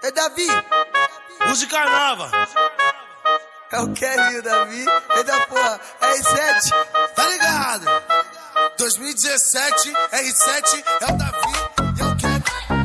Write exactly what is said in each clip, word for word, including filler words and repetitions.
É Davi. Música nova. É o Kelly, o Davi. Eita porra, R sete. Tá ligado? dois mil e dezessete, R sete é o Davi e é o Kelly.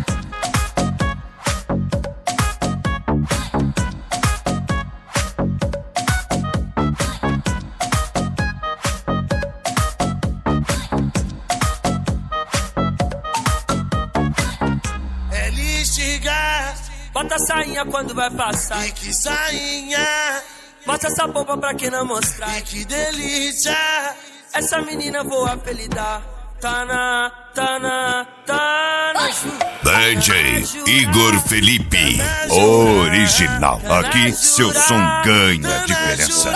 Bota a sainha quando vai passar. E que sainha. Mostra essa bomba pra quem não mostrar. E que delícia. Essa menina vou apelidar. Tana, Tana, Tana. D J Igor Felipe, original. Aqui seu som ganha diferença.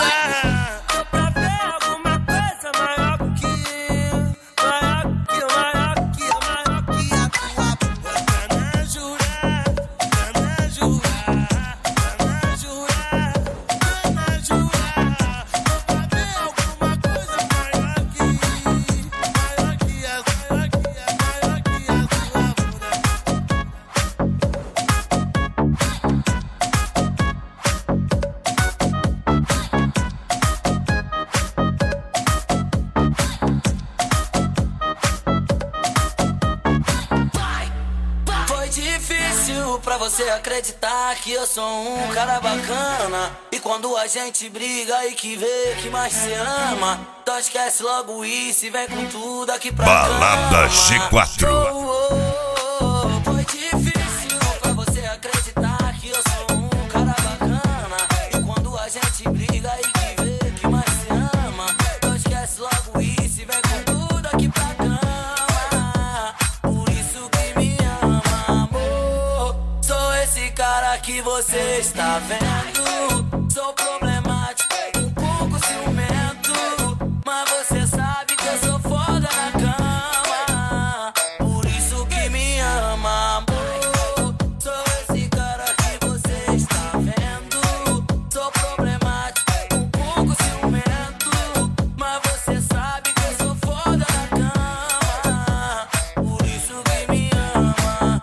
Pra você acreditar que eu sou um cara bacana. E quando a gente briga e que vê que mais se ama, então esquece logo isso e vem com tudo aqui pra Balada cama. G quatro. Oh, oh, oh, foi difícil pra você acreditar que eu sou um cara bacana. E quando a gente briga e que vê que mais se ama, então esquece logo isso e vem com tudo aqui pra cama. Por isso que me ama, amor. Sou esse cara que você está vendo. Sou problemático, um pouco ciumento, mas você sabe que eu sou foda na cama. Por isso que me ama, amor. Sou esse cara que você está vendo. Sou problemático, um pouco ciumento, mas você sabe que eu sou foda na cama. Por isso que me ama.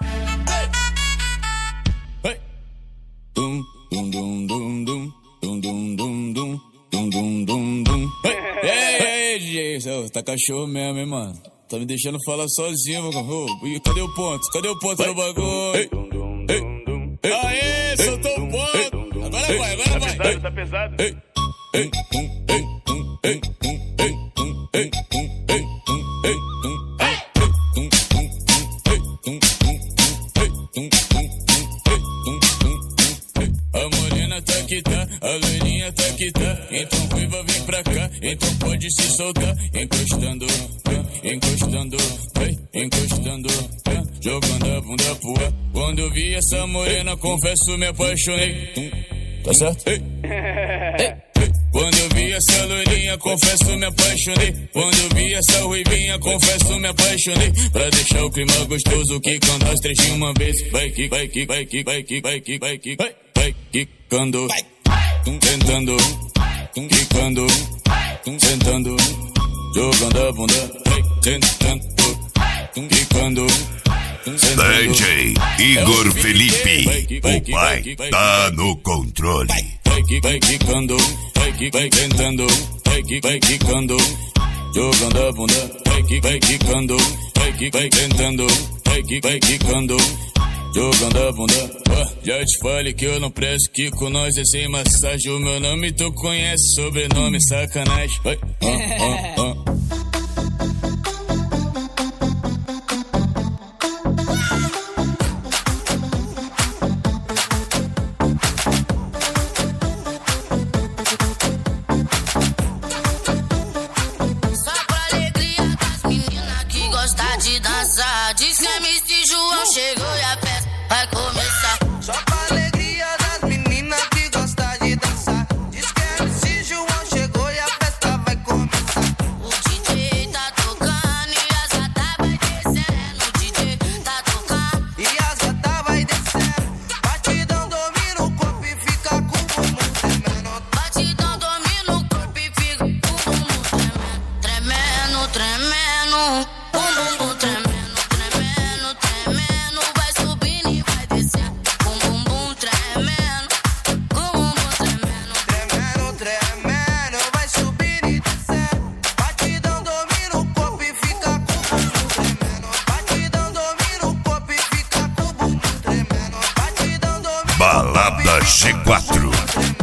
Dum dum dum dum dum dum dum dum dum dum dum dum dum. Ei, ei, D J, tá cachorro mesmo, hein, mano? Tá me deixando falar sozinho, meu. Ih, cadê o ponto? Cadê o ponto no bagulho? Ei, ei, aê, soltou o ponto. Agora vai, agora vai. Tá pesado, tá pesado. Ei, ei, um, ei, um, ei, um, ei, um, ei, um, ei, um, ei, um. Tá que tá, a loirinha tá que tá. Então ruiva vem pra cá, então pode se soltar. Encostando, encostando, encostando, jogando a bunda pro ar. Quando eu vi essa morena, confesso, me apaixonei. Tá certo? Ei. Ei. Quando eu vi essa loirinha, confesso, me apaixonei. Quando eu vi essa ruivinha, confesso, me apaixonei. Pra deixar o clima gostoso, que quando as três de uma vez. Vai que, vai que, vai que, vai que, vai que, vai que, vai. Vai quicando, tentando, quicando, tentando, jogando a bunda, tentando, quicando. D J Igor Felipe, o pai tá no controle. Vai, vai quicando, vai, vai tentando, vai, vai quicando, jogando a bunda, vai, vai quicando, vai, vai tentando, vai, vai quicando. Jogando a bunda, oh, já te falei que eu não presto, que com nós é sem massagem. O meu nome tu conhece, sobrenome sacanagem. Vai, oh, oh, oh. Só pra alegria das meninas que gostam de dançar. Diz que M C João chegou e a festa vai começar. Só pra alegria das meninas que gostam de dançar. Diz que M C João chegou e a festa vai começar. O Balada G quatro.